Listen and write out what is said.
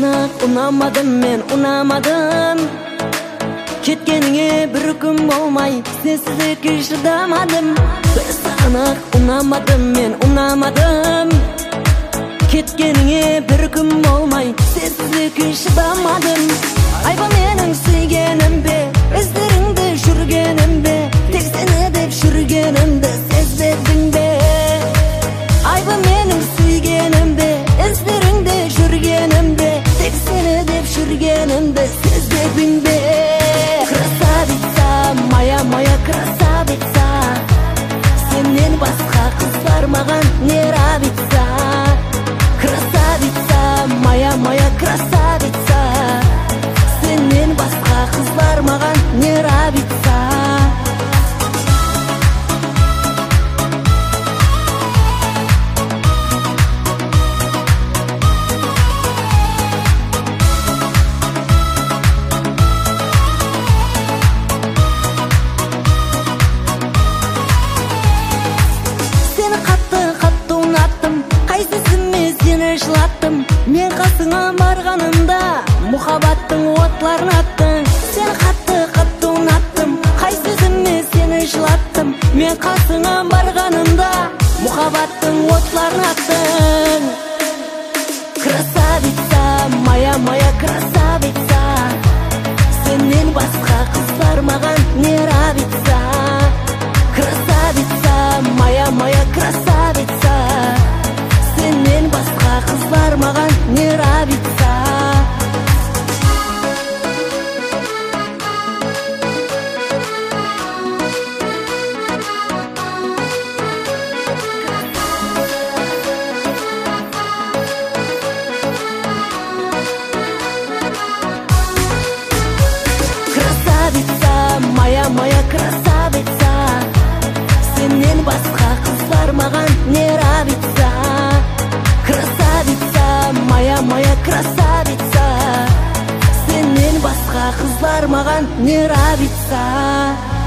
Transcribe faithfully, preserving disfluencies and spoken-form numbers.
анық ұнамадым мен, ұнамадым. Кеткеніңе бір күн болмай, сенсіздікке шыдамадым. Бір анық ұнамадым мен, ұнамадым. Кеткеніңе бір күн болмай, сенсіздікке шыдамадым. Айба менің сүйгенім бе, іздеріңді жүргенім бе, тек сені деп жүргенімді сезбедің бе? Айба менің сүйгенім бе, іздеріңді жүргенім бе, тек сені деп жүргенімді сезбедің бе? Красавица, моя, моя красавица, сенен басқа қыз бар маған не нравится. Красавица, моя, моя красавица, сенен басқа қыз бар маған не нравится. Мен қасыңа барғанымда мұхаббаттың отларын аттың. Сен қатты қатты ұнаттым, қай сөзіме сені жылаттым. Мен қасыңа барғанымда мұхаббаттың отларын аттың. Красавица, моя, моя красавица, сенен басқа қыз бар маған не нравится. Красавица, моя, моя красавица, сенен басқа қыз бар маған не нравится. Красавица, моя, моя красавица, сенен басқа қыз бар маған не нравится. Красавица, моя, моя красавица, сенен басқа қыз бар маған не нравится.